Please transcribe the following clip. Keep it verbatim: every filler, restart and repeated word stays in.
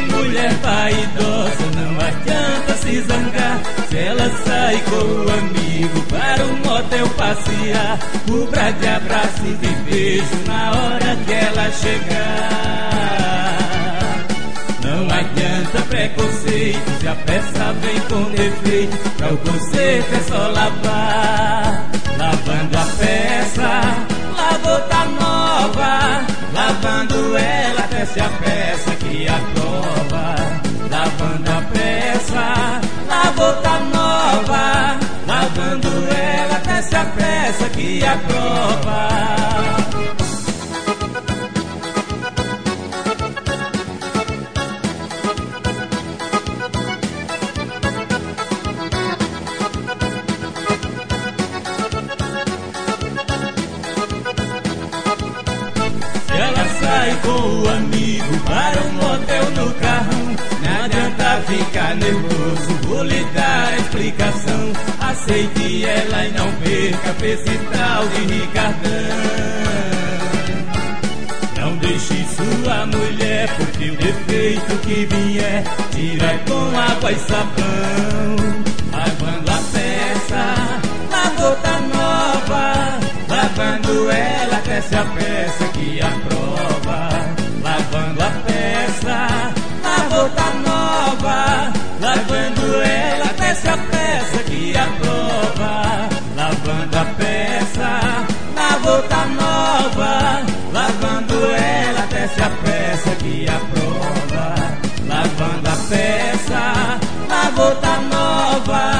mulher vaidosa, não adianta se zangar. Se ela sai com o amigo para um motel passear, cubra de abraço e de beijo na hora que ela chegar. Não adianta preconceito, se a peça vem com defeito, pra o conserto é só lavar. Lavando a peça, lavou tá nova. Lavando ela, tece a peça que aprova. Lavando a peça, lavou tá nova. Lavando ela, tece a peça que aprova. Ela sai com o amigo para um motel no carrão. Não adianta ficar nervoso, vou lhe dar a explicação. Aceite ela e não perca pra esse tal de Ricardão. Não deixe sua mulher, porque o defeito que vier tira com água e sabão. Lavando a peça, lavou tá nova. Lavando ela, tece a peça que aprova. Lavando a peça, lavou tá nova. Lavando ela, tece a peça que aprova. Lavando a peça, lavou tá nova. Lavando ela, tece a peça que aprova. Lavando a peça, lavou tá nova.